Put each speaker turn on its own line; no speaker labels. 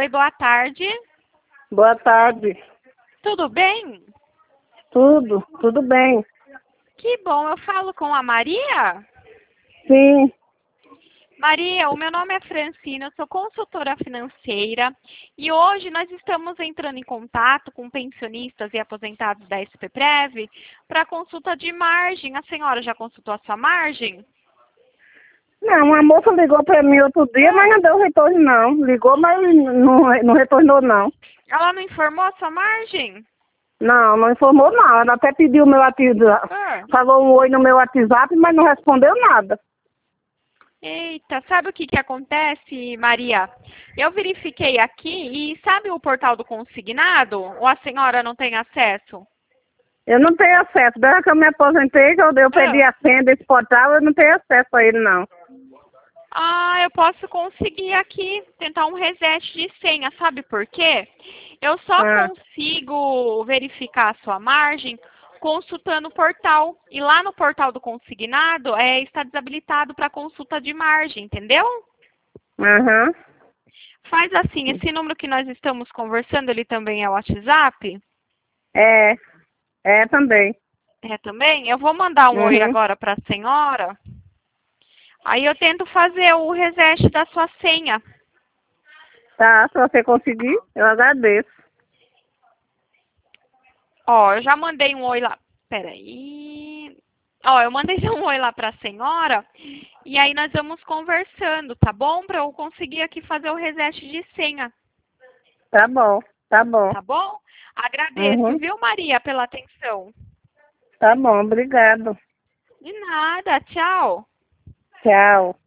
Oi, boa tarde.
Boa tarde.
Tudo bem?
Tudo bem.
Que bom, eu falo com a Maria?
Sim,
Maria, o meu nome é Francina, eu sou consultora financeira e hoje nós estamos entrando em contato com pensionistas e aposentados da SPPrev para consulta de margem. A senhora já consultou a sua margem?
não, a moça ligou para mim outro dia, mas não deu retorno não. Ligou, mas não retornou não.
Ela não informou a sua margem?
Não informou não. Ela até pediu o meu WhatsApp, falou um oi no meu WhatsApp, mas não respondeu nada.
Eita, sabe o que acontece, Maria? Eu verifiquei aqui e sabe o portal do consignado? Ou a senhora não tem acesso?
Eu não tenho acesso. Desde que eu me aposentei, que eu pedi a senha desse portal, eu não tenho acesso a ele não.
Eu posso conseguir aqui tentar um reset de senha, sabe por quê? Eu só consigo verificar a sua margem consultando o portal. E lá no portal do consignado está desabilitado para consulta de margem, entendeu?
Aham.
Faz assim, esse número que nós estamos conversando, ele também é o WhatsApp?
É também.
É também? Eu vou mandar um oi
Uhum.
agora para a senhora. Aí eu tento fazer o reset da sua senha.
Tá, se você conseguir, eu agradeço.
Ó, eu já mandei um oi lá. Peraí. Ó, eu mandei um oi lá pra senhora. E aí nós vamos conversando, tá bom? Pra eu conseguir aqui fazer o reset de senha.
Tá bom, tá bom.
Tá bom? Agradeço,
Uhum.
viu, Maria, pela atenção.
Tá bom, obrigado.
De nada. Tchau.
Tchau.